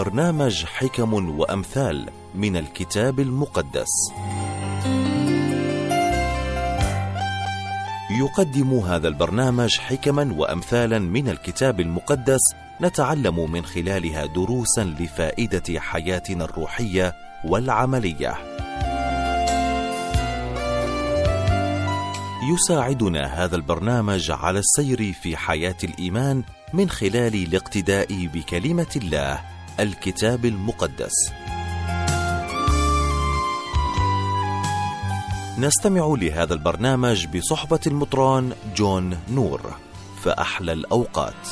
برنامج حكم وأمثال من الكتاب المقدس. يقدم هذا البرنامج حكما وأمثالا من الكتاب المقدس نتعلم من خلالها دروسا لفائدة حياتنا الروحية والعملية. يساعدنا هذا البرنامج على السير في حياة الإيمان من خلال الاقتداء بكلمة الله الكتاب المقدس. نستمع لهذا البرنامج بصحبة المطران جون نور. فأحلى الأوقات.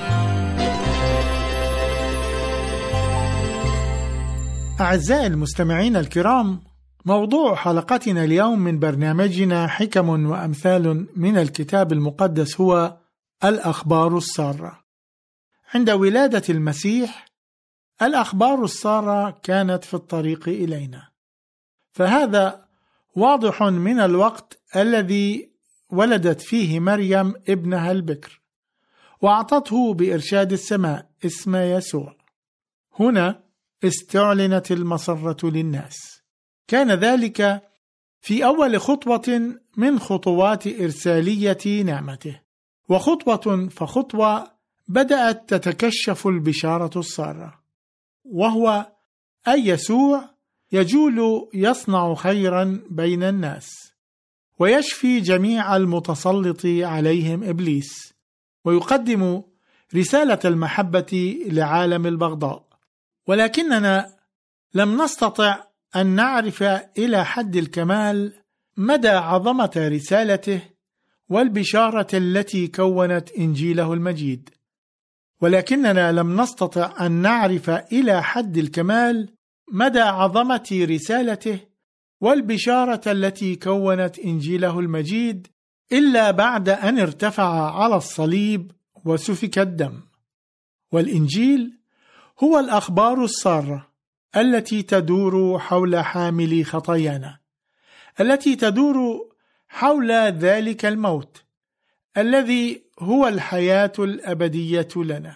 أعزائي المستمعين الكرام، موضوع حلقتنا اليوم من برنامجنا حكم وأمثال من الكتاب المقدس هو الأخبار السارة. عند ولادة المسيح الأخبار السارة كانت في الطريق إلينا، فهذا واضح من الوقت الذي ولدت فيه مريم ابنها البكر وأعطته بإرشاد السماء اسم يسوع. هنا استعلنت المسرة للناس. كان ذلك في أول خطوة من خطوات إرسالية نعمته، وخطوة فخطوة بدأت تتكشف البشارة السارة، وهو أن يسوع يجول يصنع خيرا بين الناس ويشفي جميع المتسلط عليهم إبليس، ويقدم رسالة المحبة لعالم البغضاء. ولكننا لم نستطع أن نعرف إلى حد الكمال مدى عظمة رسالته والبشارة التي كونت إنجيله المجيد، ولكننا لم نستطع أن نعرف إلى حد الكمال مدى عظمة رسالته والبشارة التي كونت إنجيله المجيد إلا بعد أن ارتفع على الصليب وسفك الدم. والإنجيل هو الأخبار السارة التي تدور حول حامل خطايانا، التي تدور حول ذلك الموت الذي هو الحياة الأبدية لنا،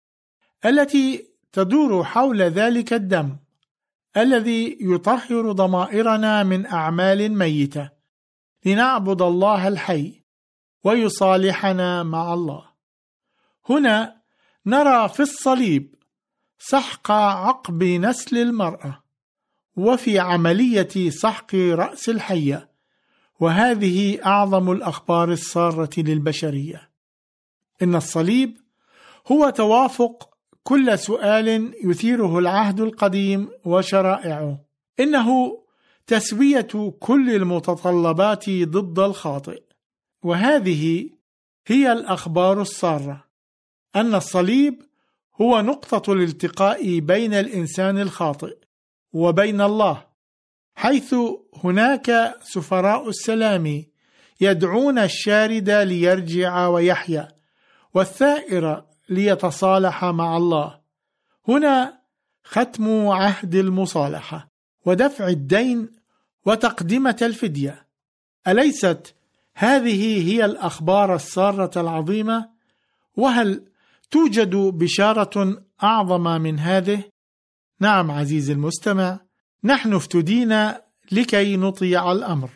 التي تدور حول ذلك الدم الذي يطهر ضمائرنا من أعمال ميتة لنعبد الله الحي ويصالحنا مع الله. هنا نرى في الصليب سحق عقب نسل المرأة، وفي عملية سحق رأس الحية، وهذه أعظم الأخبار السارة للبشرية. إن الصليب هو توافق كل سؤال يثيره العهد القديم وشرائعه، إنه تسوية كل المتطلبات ضد الخاطئ. وهذه هي الأخبار السارة، أن الصليب هو نقطة الالتقاء بين الإنسان الخاطئ وبين الله، حيث هناك سفراء السلام يدعون الشارد ليرجع ويحيا، والثائر ليتصالح مع الله. هنا ختم عهد المصالحة ودفع الدين وتقدمة الفدية. أليست هذه هي الأخبار السارة العظيمة؟ وهل توجد بشارة أعظم من هذه؟ نعم عزيزي المستمع، نحن افتدينا لكي نطيع الأمر،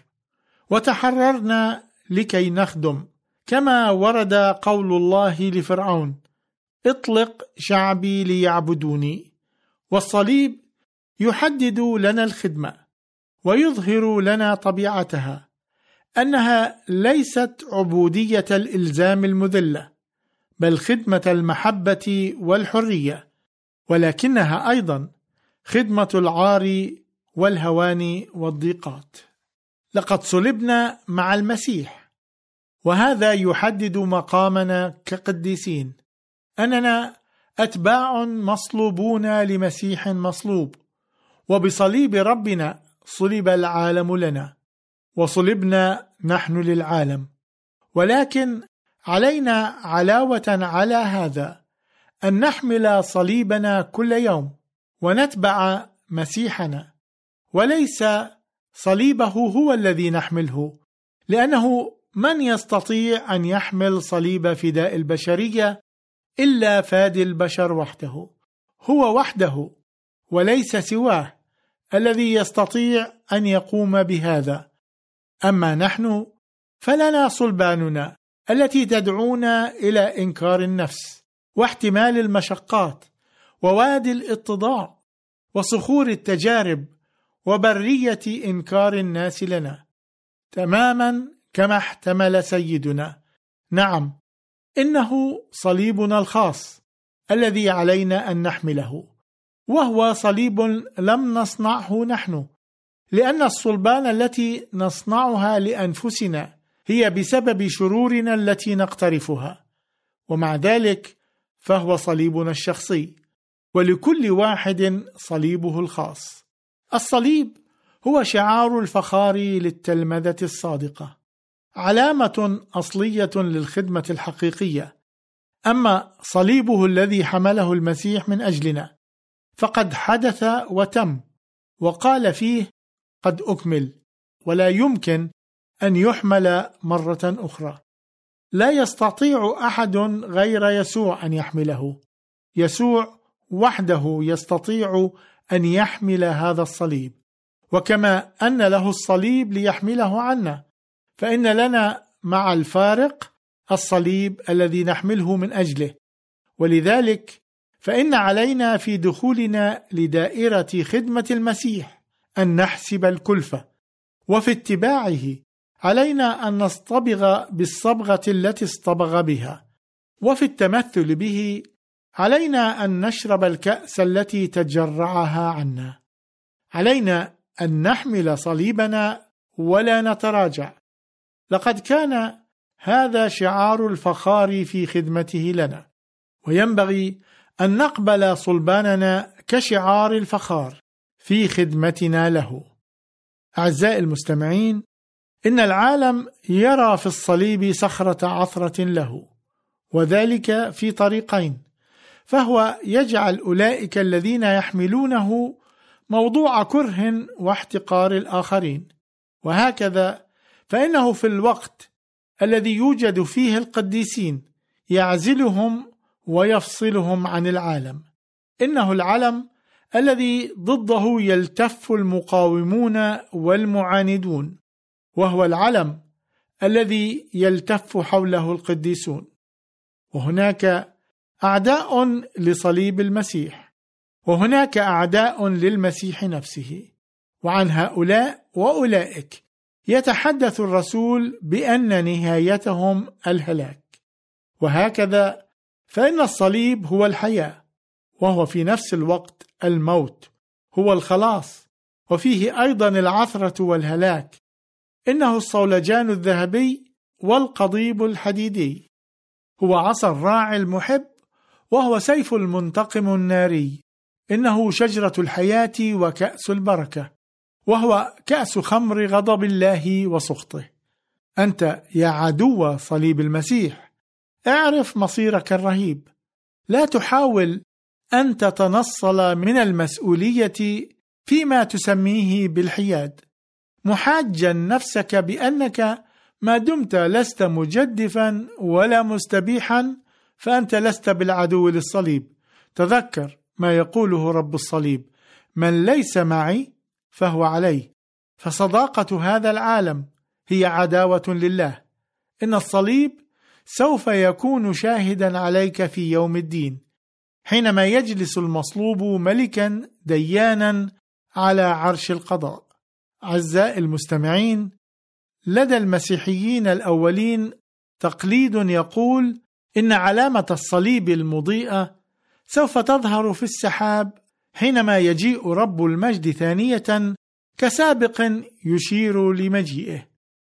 وتحررنا لكي نخدم، كما ورد قول الله لفرعون: اطلق شعبي ليعبدوني. والصليب يحدد لنا الخدمة ويظهر لنا طبيعتها، أنها ليست عبودية الإلزام المذلة، بل خدمة المحبة والحرية، ولكنها أيضا خدمة العار والهوان والضيقات. لقد صلبنا مع المسيح، وهذا يحدد مقامنا كقديسين، أننا أتباع مصلوبون لمسيح مصلوب، وبصليب ربنا صلب العالم لنا، وصلبنا نحن للعالم. ولكن علينا علاوة على هذا أن نحمل صليبنا كل يوم ونتبع مسيحنا، وليس صليبه هو الذي نحمله، لأنه من يستطيع أن يحمل صليب فداء البشرية إلا فادي البشر وحده، هو وحده وليس سواه الذي يستطيع أن يقوم بهذا. أما نحن فلنا صلباننا التي تدعونا إلى إنكار النفس واحتمال المشقات ووادي الاتضاع وصخور التجارب وبرية إنكار الناس لنا، تماما كما احتمل سيدنا. نعم، إنه صليبنا الخاص الذي علينا أن نحمله، وهو صليب لم نصنعه نحن، لأن الصلبان التي نصنعها لأنفسنا هي بسبب شرورنا التي نقترفها، ومع ذلك فهو صليبنا الشخصي، ولكل واحد صليبه الخاص. الصليب هو شعار الفخار للتلمذة الصادقة، علامة أصلية للخدمة الحقيقية. أما صليبه الذي حمله المسيح من أجلنا فقد حدث وتم، وقال فيه قد أكمل، ولا يمكن أن يحمل مرة أخرى. لا يستطيع أحد غير يسوع أن يحمله، يسوع وحده يستطيع أن يحمل هذا الصليب، وكما أن له الصليب ليحمله عنا، فإن لنا مع الفارق الصليب الذي نحمله من أجله. ولذلك فإن علينا في دخولنا لدائرة خدمة المسيح أن نحسب الكلفة، وفي اتباعه علينا أن نصطبغ بالصبغة التي اصطبغ بها، وفي التمثل به علينا أن نشرب الكأس التي تجرعها عنا. علينا أن نحمل صليبنا ولا نتراجع. لقد كان هذا شعار الفخار في خدمته لنا، وينبغي أن نقبل صلباننا كشعار الفخار في خدمتنا له. أعزائي المستمعين، إن العالم يرى في الصليب صخرة عثرة له، وذلك في طريقين: فهو يجعل أولئك الذين يحملونه موضوع كره واحتقار الآخرين، وهكذا فإنه في الوقت الذي يوجد فيه القديسين يعزلهم ويفصلهم عن العالم. إنه العلم الذي ضده يلتف المقاومون والمعاندون، وهو العلم الذي يلتف حوله القديسون. وهناك أعداء لصليب المسيح، وهناك أعداء للمسيح نفسه، وعن هؤلاء وأولئك يتحدث الرسول بأن نهايتهم الهلاك. وهكذا فإن الصليب هو الحياة، وهو في نفس الوقت الموت، هو الخلاص، وفيه أيضا العثرة والهلاك. إنه الصولجان الذهبي والقضيب الحديدي، هو عصا الراعي المحب، وهو سيف المنتقم الناري. إنه شجرة الحياة وكأس البركة، وهو كأس خمر غضب الله وسخطه. أنت يا عدو صليب المسيح اعرف مصيرك الرهيب. لا تحاول أن تتنصل من المسؤولية فيما تسميه بالحياد، محاجا نفسك بأنك ما دمت لست مجدفا ولا مستبيحا فأنت لست بالعدو للصليب. تذكر ما يقوله رب الصليب: من ليس معي فهو علي. فصداقة هذا العالم هي عداوة لله. إن الصليب سوف يكون شاهدا عليك في يوم الدين، حينما يجلس المصلوب ملكا ديانا على عرش القضاء. أعزائي المستمعين، لدى المسيحيين الأولين تقليد يقول إن علامة الصليب المضيئة سوف تظهر في السحاب حينما يجيء رب المجد ثانية كسابق يشير لمجيئه.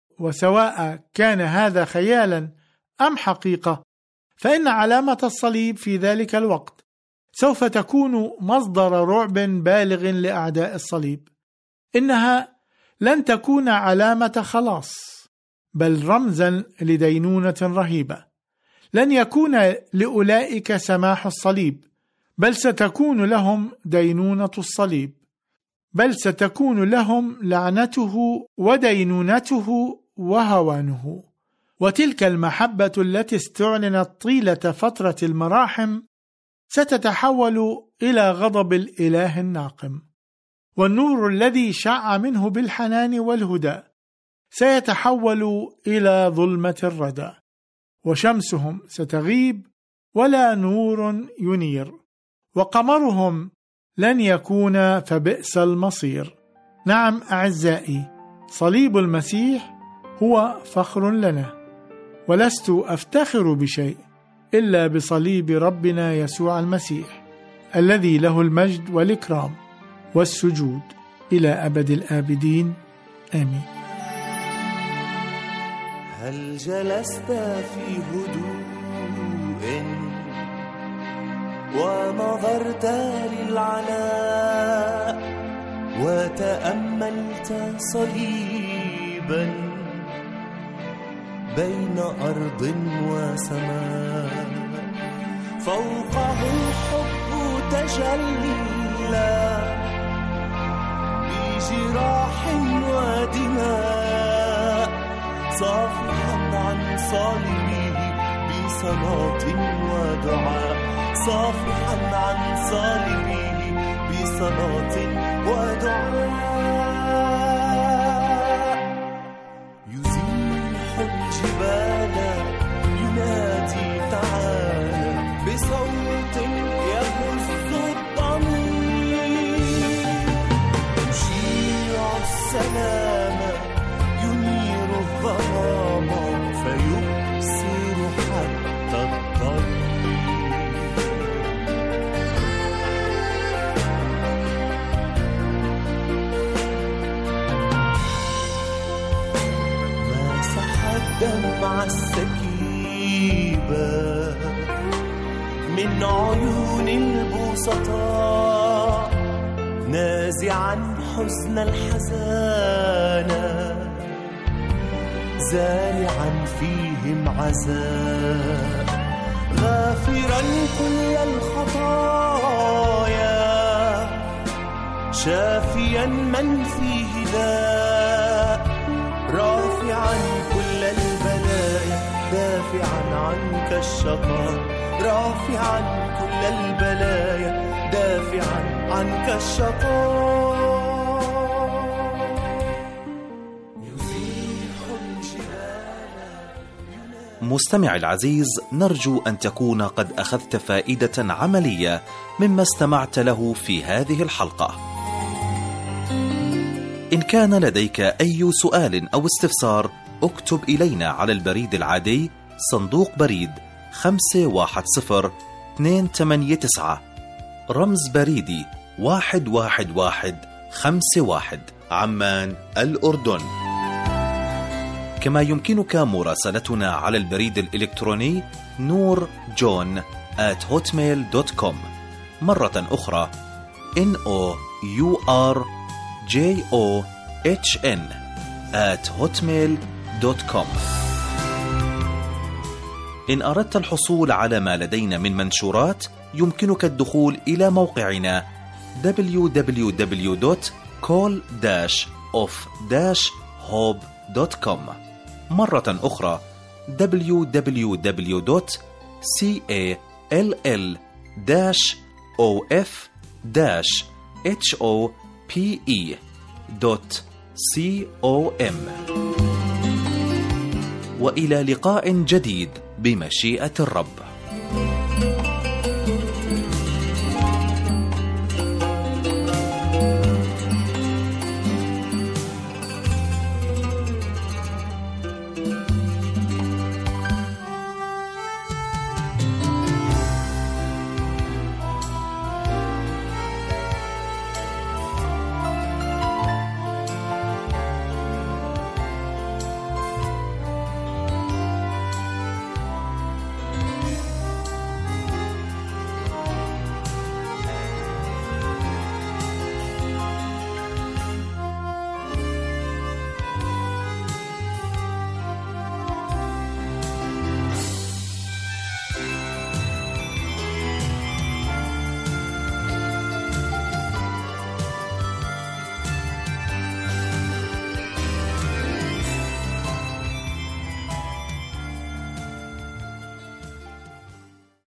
وسواء كان هذا خيالا أم حقيقة، فإن علامة الصليب في ذلك الوقت سوف تكون مصدر رعب بالغ لأعداء الصليب. إنها لن تكون علامة خلاص، بل رمزا لدينونة رهيبة. لن يكون لأولئك سماح الصليب، بل ستكون لهم دينونة الصليب، بل ستكون لهم لعنته ودينونته وهوانه. وتلك المحبة التي استعلنت طيلة فترة المراحم ستتحول إلى غضب الإله الناقم، والنور الذي شع منه بالحنان والهدى سيتحول إلى ظلمة الردى، وشمسهم ستغيب ولا نور ينير، وقمرهم لن يكون، فبئس المصير. نعم أعزائي، صليب المسيح هو فخر لنا، ولست أفتخر بشيء إلا بصليب ربنا يسوع المسيح، الذي له المجد والإكرام والسجود إلى أبد الآبدين، آمين. هل جلست في هدوء ونظرت للعلاء وتأملت صليبا بين أرض وسماء، فوقه الحب تجلى بجراح ودماء، صافحا عن صليبه بصلاة ودعاء، صافحا عن صليبه بصلاة ودعاء، يزيح الجبال ينادي تعالى بصوت يهز الضمير، يشيع السلام ينير الظلام فيبصر حتى الطريق. دمع السكيبة من عيون البسطاء، نازعا حزن الحزان، زارعا فيهم عزاء، غافرا كل الخطايا، شافيا من فيه داء، رافعا كل البلايا، دافعا عنك الشقاء، رافعا كل البلايا، دافعا عنك الشقاء، يزيح الجبال. مستمع العزيز، نرجو أن تكون قد أخذت فائدة عملية مما استمعت له في هذه الحلقة. إن كان لديك أي سؤال أو استفسار، اكتب إلينا على البريد العادي صندوق بريد 510-289 رمز بريدي 11151 عمان الأردن. كما يمكنك مراسلتنا على البريد الإلكتروني noorjohn@hotmail.com، مرة أخرى noorjohn@hotmail.com. إن أردت الحصول على ما لدينا من منشورات، يمكنك الدخول إلى موقعنا www.call-of-hope.com، مرة أخرى www.call-of-hope.com. وإلى لقاء جديد بمشيئة الرب.